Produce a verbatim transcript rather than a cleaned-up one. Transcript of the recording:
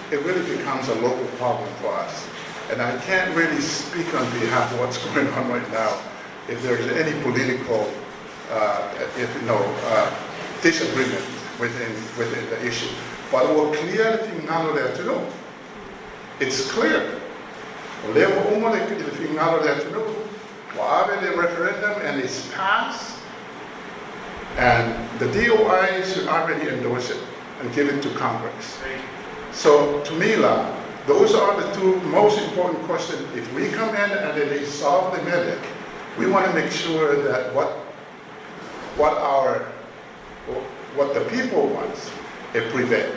it really becomes a local problem for us. And I can't really speak on behalf of what's going on right now. If there's any political, uh, if you know, uh, disagreement within within the issue, but what clearly tingalo there to know, it's clear. Levo umo le tingalo there to know. Whatever the referendum and it's passed, and the D O I should already endorse it and give it to Congress. So to me, La, those are the two most important questions. If we come in and they solve the medic, we want to make sure that what what our what the people wants, it prevails.